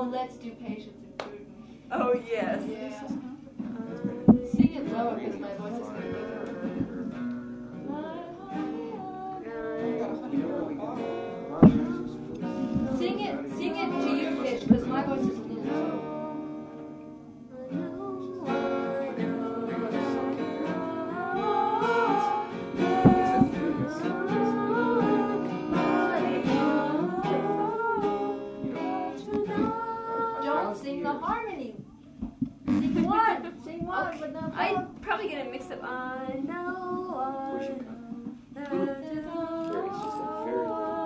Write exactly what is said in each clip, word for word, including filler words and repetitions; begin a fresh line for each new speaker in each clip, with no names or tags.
let's do Patience and Prudence.
Oh, yes.
Yeah. Sing it lower because my voice is going to be Sing it, sing it to your pitch because my voice is a little low. Don't sing the harmony. Sing one, sing one,
Okay.
but not
I'm
both.
probably going to mix up. I know.
Where's your cut? It's just a very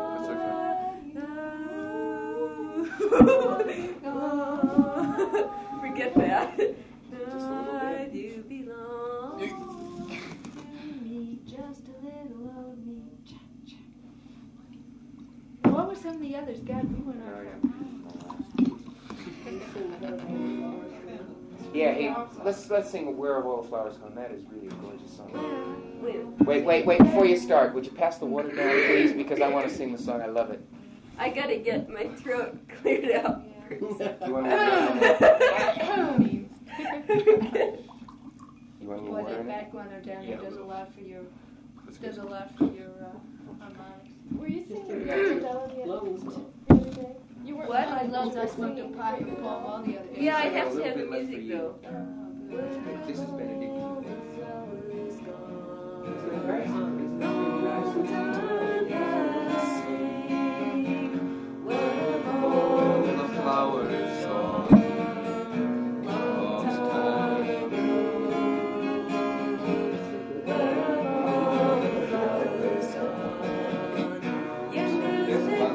Forget that.
Just a little
I
bit.
do belong.
Me, just a little of me. Cha, cha. What were some of the others? God, we went on.
Yeah, hey, let's let's sing "Where Have All the Flowers Gone." That is really a gorgeous song.
Wait,
Wait, wait, wait! Before you start, would you pass the water down, please? Because I want to sing the song. I love it.
I gotta get my throat cleared out.
You want me to You want me to
Boy,
water
that
in it?
back one or down
Yeah,
there does a
a little.
lot for your
That's
does
good.
a lot for your uh, harmonics.
Were you singing
Fidelity
the other day? You were
What?
I loved I smoked a pipe and Paul all the other day.
Yeah, I have
A
to
little
have the
bit left for
music
you.
though.
This is Benedict.
All the flowers are lost time ago. All the flowers are yes, there's one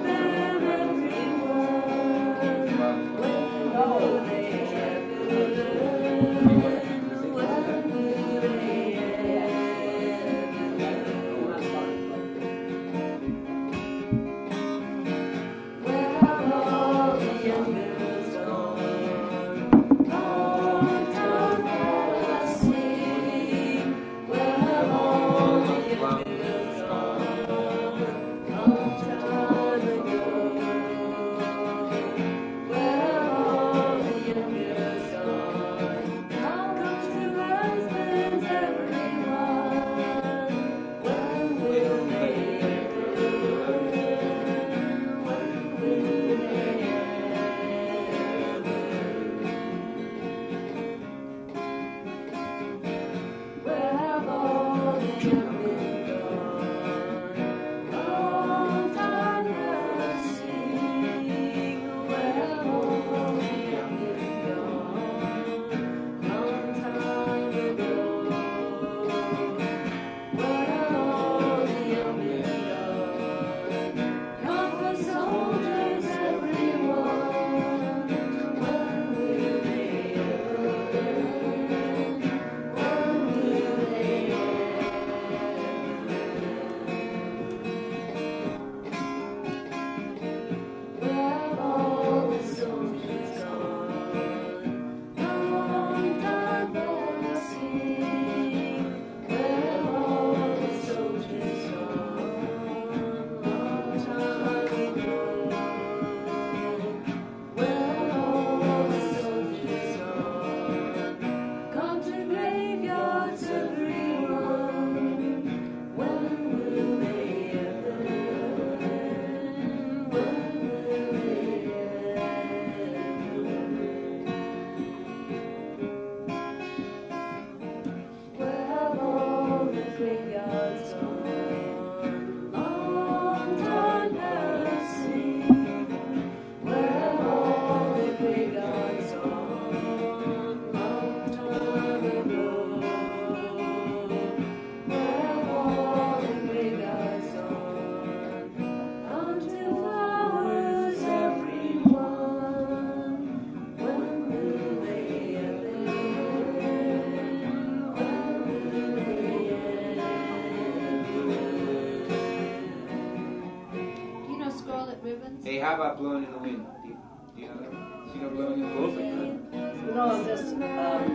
Hey, how about Blowing in the Wind? Do you, do you know that? Do you know Blowing in the Wind?
No, this, um,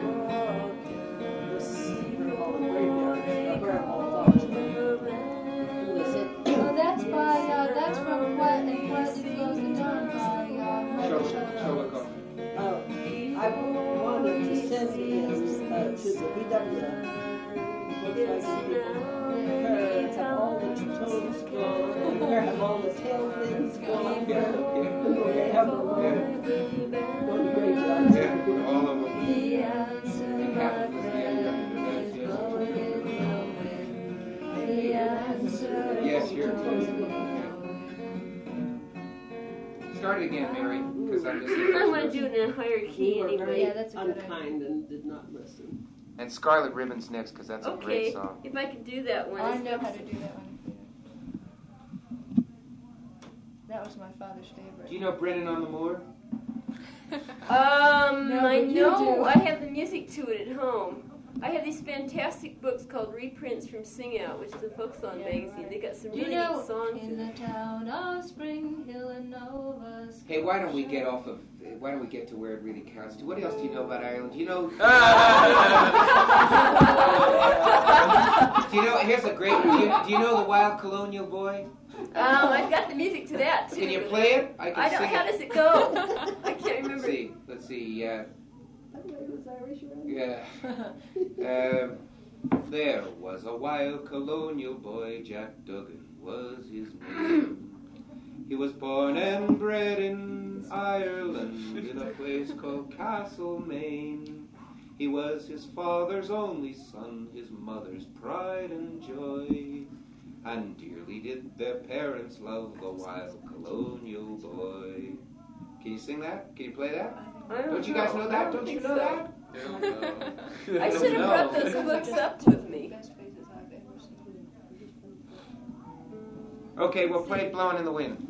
this all the graveyard, where all flowers grow. Who is it?
Oh, that's by, uh, that's from Quiet and Quietly Flows the Dawn by, uh,
Show, show what
Claudia. Looks like you. Her have all the toes gone. Her have all the tail fins gone.
Yeah, yeah.
They have the one. One great job.
Yeah, all of them.
The answer, my friend,
Yes,
is
yes.
blowing in the wind. The answer
Yes,
is
you're-
blowing in the wind.
Start it again, Mary, because I'm just.
I want to do it in a higher key
You were
anyway.
very
Yeah, that's a good
unkind and did not listen.
And Scarlet Ribbon's next, because that's a
Okay,
great song.
if I could do that one.
I know how to do that one. That was my father's favorite.
Do you know Brennan on the Moor?
Um,
No,
I
but you
know.
do.
I have the music to it at home. I have these fantastic books called reprints from Sing Out, which is a folk song
Yeah,
magazine.
right.
They got some
Do you
really
know,
neat songs
in
in
the
it.
town of Spring Hill and Nova Scotia.
Hey, why don't we get off of? Why don't we get to where it really counts? What else do you know about Ireland? Do you know? Do you know? Here's a great. Do you, do you know the Wild Colonial Boy?
Um, I've got the music to that too.
Can you play it? I can
I don't.
sing
How
it.
does it go? I can't
Let's
remember.
see. Let's see. Uh,
I thought it was Irish around.
yeah. Um, there was a wild colonial boy, Jack Duggan was his name. He was born and bred in Ireland in a place called Castlemaine. He was his father's only son, his mother's pride and joy. And dearly did their parents love the wild colonial boy. Can you sing that? Can you play that?
I don't
Don't you guys know
I
that?
don't
Don't you
think
know
so.
that?
I should have brought those books up with me.
Best faces I've ever seen.
Okay, we'll play Blowing in the Wind.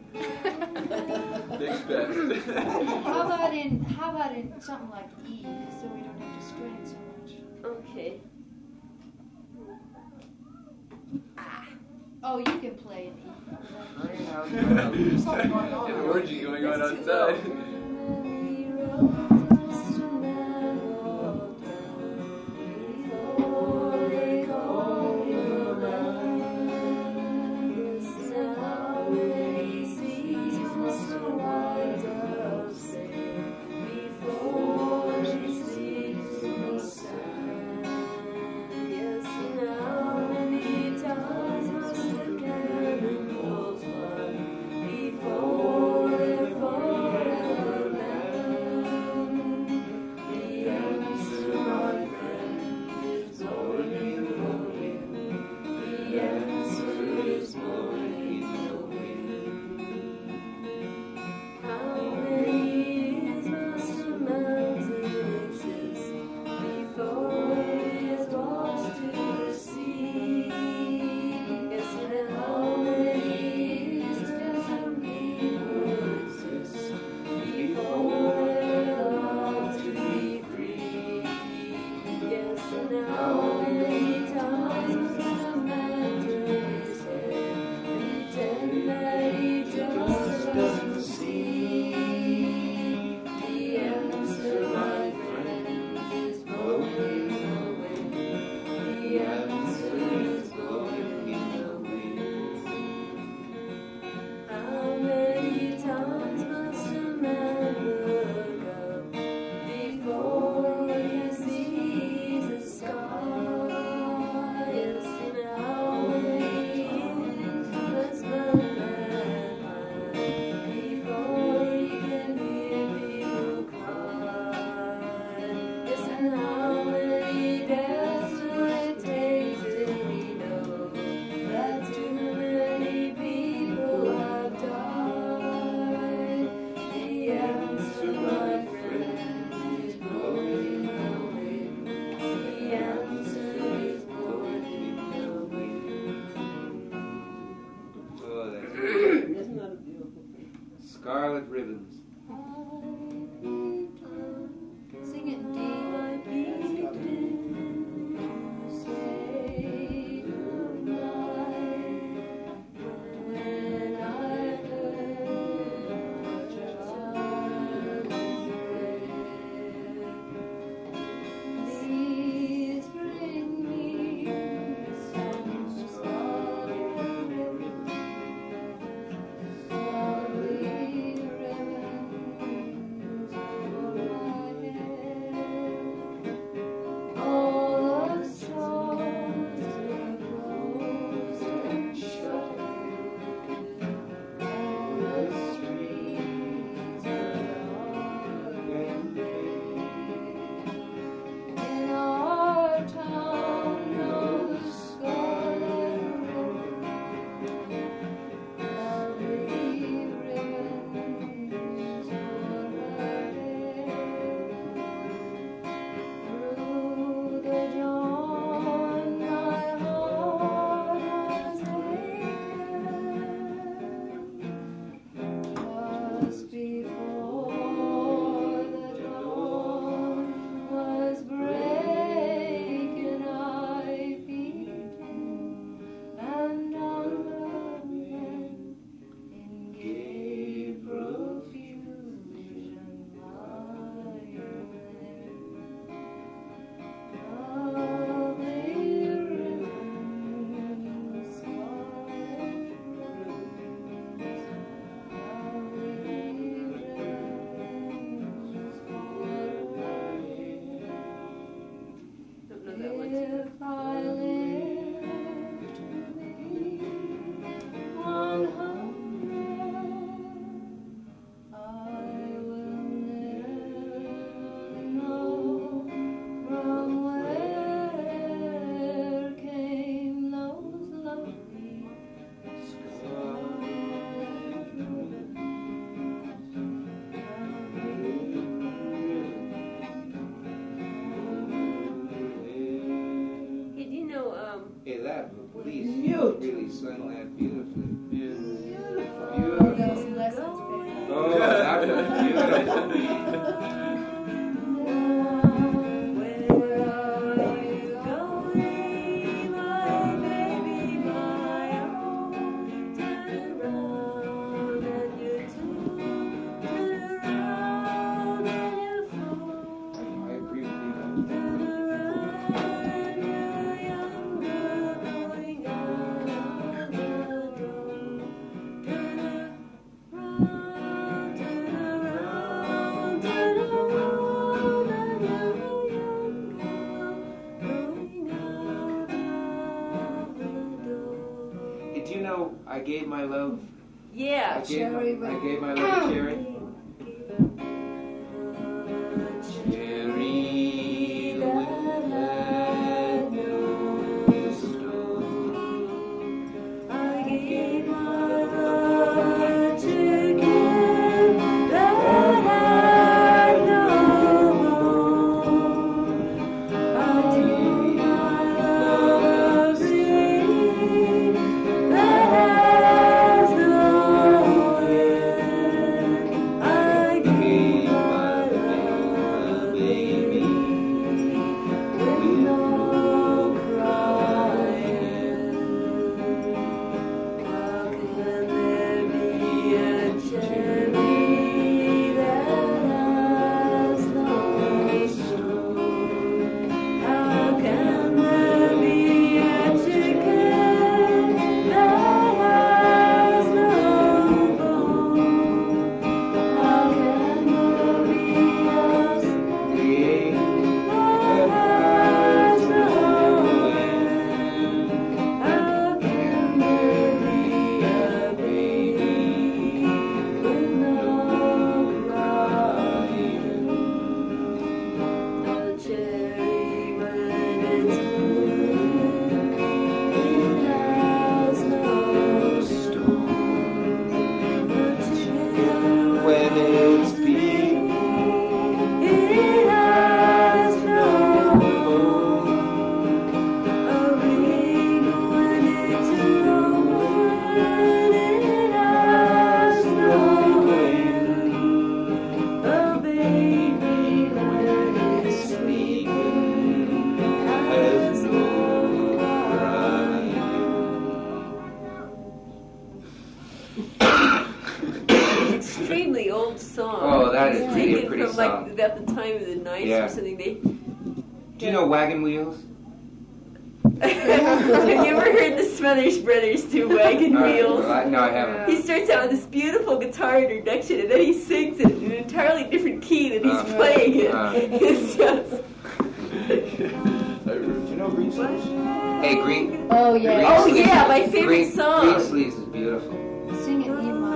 Next best.
How about in how about in something like E, so we don't have to strain so much?
Okay.
Oh, you can play in E.
There's an orgy going on outside.
Scarlet Ribbons.
Sing it in D. Say goodnight when I heard your child pray. Please bring me some scarlet ribbons, scarlet ribbons.
Please
Mute.
really sung that beautifully.
Oh, those lessons, baby.
Oh, that was beautiful.
Where are you going, my baby, my own? Turn around and you too. Turn around and you fall.
I agree with you.
Turn around and you're younger, going out the door. Turn around, turn around, turn around, and you're younger, going out the door.
Did you know I gave my love? I
Yeah.
gave,
Cherry
my, I
red.
gave my love to Cherry. Cherry, the wind had no snow.
I gave my love to give that had no home. I gave my love to you that has no end. I gave my love,
baby,
with no crying. How can there be a cherry that has no stone? How can there be a chicken that has no bone? How can there be a snake that has no end? How can there be a baby with no crying? A cherry when it's blue, it has no stone. A chicken
When it's big,
it has no bone. A ring when it's open, it has no wing. A baby when it's sleeping has no crying. Extremely old song.
Oh, that is
It's
really a
taken
pretty
from
song.
like about the time of the nineties
Yeah.
or something. They
do you know Wagon Wheels?
Have you ever heard the Smothers Brothers do Wagon
Uh,
Wheels?
well, I- no, I haven't.
He starts out with this beautiful guitar introduction, and then he sings it in an entirely different key than he's
Uh,
playing it.
uh.
It's just,
Do you know Green Sleeves? Hey, Green.
Oh, yeah.
Green
Oh,
Sleeves
yeah,
is-
my favorite
Green,
song.
Green Sleeves is beautiful.
Sing it, Eva.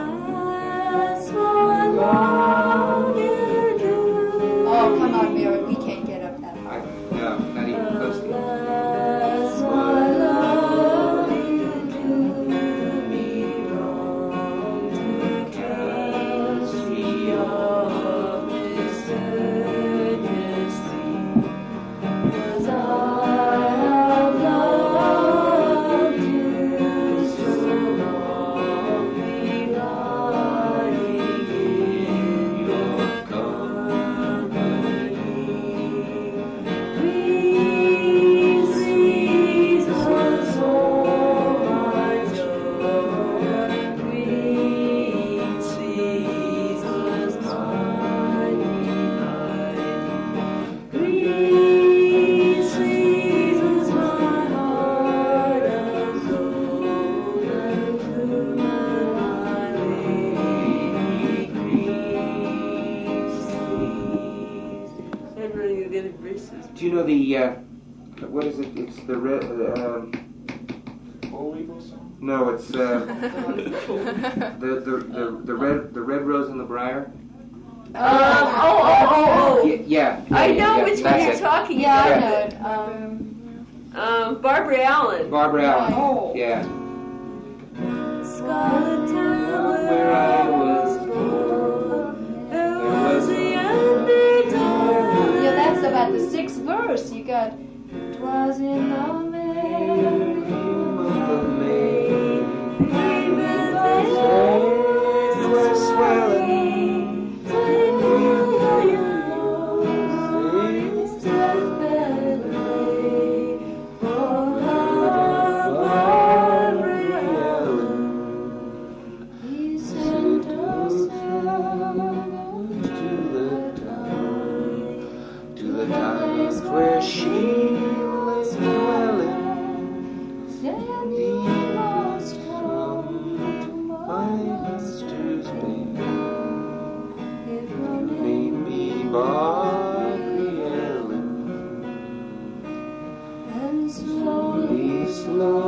Oh, come on, Mary. We can't get up that high.
I, no, not even close to it.
Alas, my love, you do me wrong to cast me off this earnest sea. 'Cause I have loved you so long, relying in your company. Green seasons, all my joy. Green seasons, my delight. Green seasons, my heart of gold, and bloom my lady. Green seasons. I'm running the other verses.
Do you know the, uh, what is it? It's the red, uh, um,
Old Eagle song?
no, it's, uh, the, the, the, the red, the red rose and the briar.
Um, oh, oh, oh,
Yeah, yeah.
oh. I
yeah,
know
yeah,
which one
that's
you're
it.
talking
Yeah, I
about.
know it. Um,
Um, Barbara Allen.
Barbara Allen.
Oh.
Yeah.
Scarlet town
Where I was
born, there was a yonder dawn.
yeah, that's about the sixth verse. You got, 'twas in the merry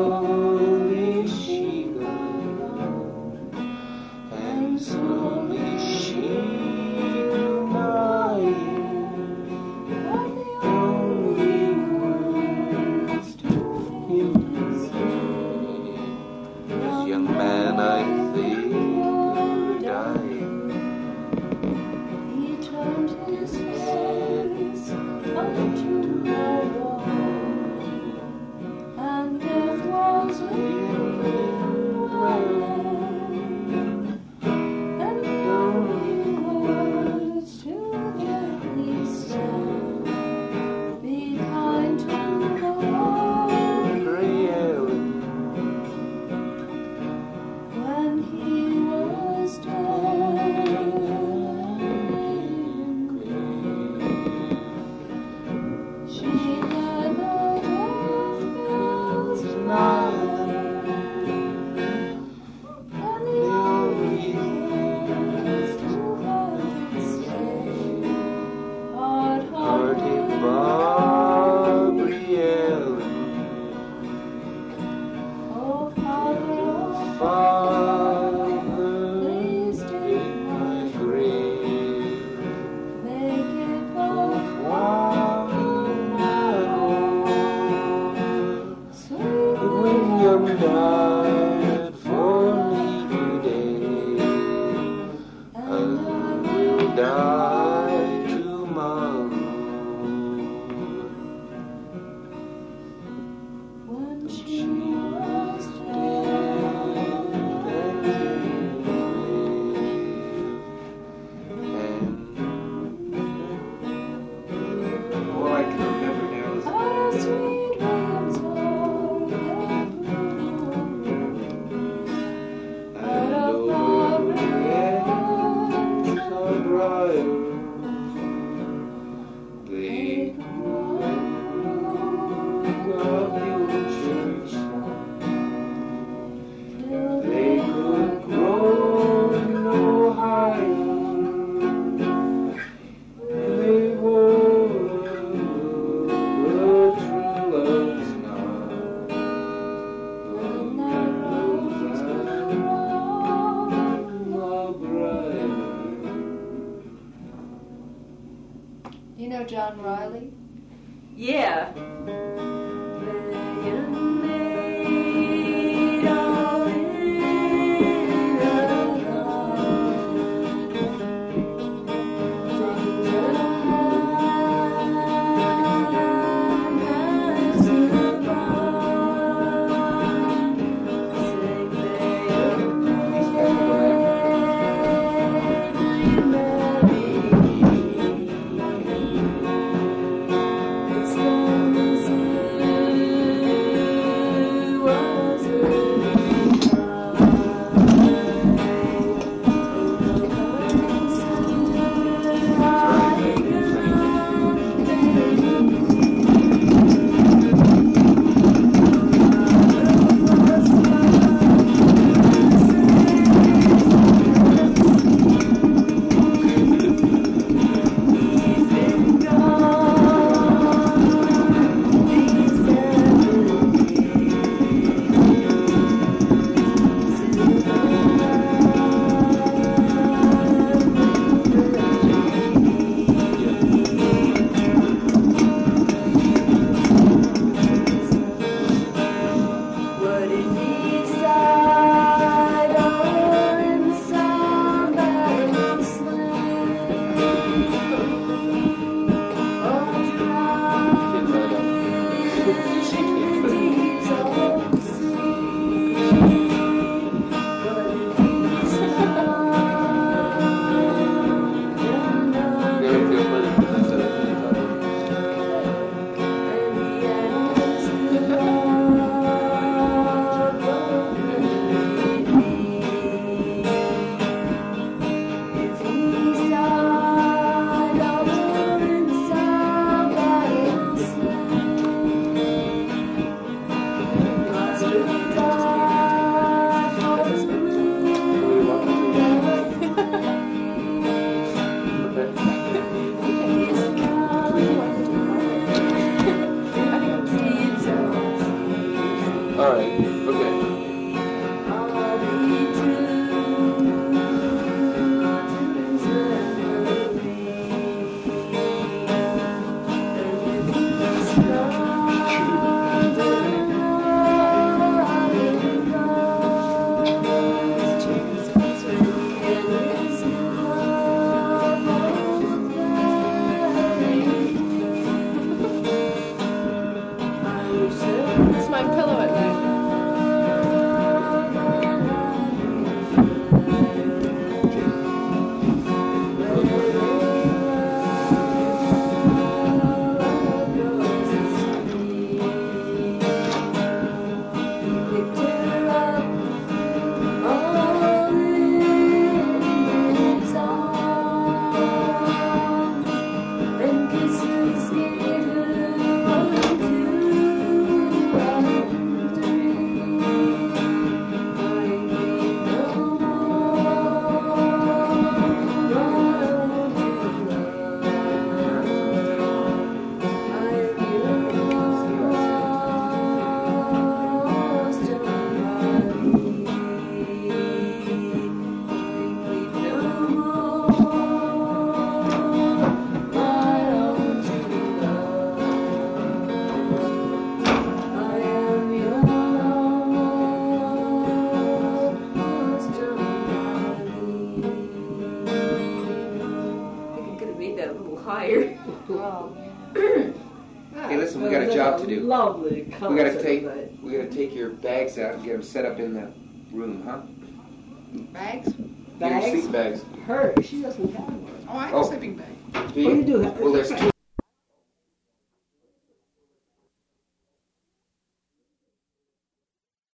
slowly she goes, and slowly she drew nigh. Only words to him to say, this young man I think will die.
He turned his face unto the wall, and death was in him dwelling. And the only words to him he said, be kind to the Lord. When he was dead, she heard the death bells chime, and the only words to her did say,
Hearted
hard-hearted
Barbary Ellen,
oh Father,
Father,
please take my
my grave,
make it both
warm and warm.
sweet
William died for me today,
and
I will die tomorrow.
when she was dead.
All I can remember now is
Out of sweet William's heart there blew a rose. Out of Barbary Ellen's heart
they
they grew
of
a
the church.
till
They could grow no higher. They were the true love's knot.
when that rose grew
Love brighter.
You know John Riley?
Yeah. The young maid all in a
It's
It's my pillow at night.
Higher.
Wow.
Hey, listen, we got a job to do.
Lovely
We
concert
gotta take
tonight.
we gotta take your bags out and get them set up in the room, huh?
Bags?
Your
Bags?
sleep bags.
Her, she doesn't have one.
Oh, I have
Oh.
a sleeping bag.
Do
Oh, you do have.
Well, there's two.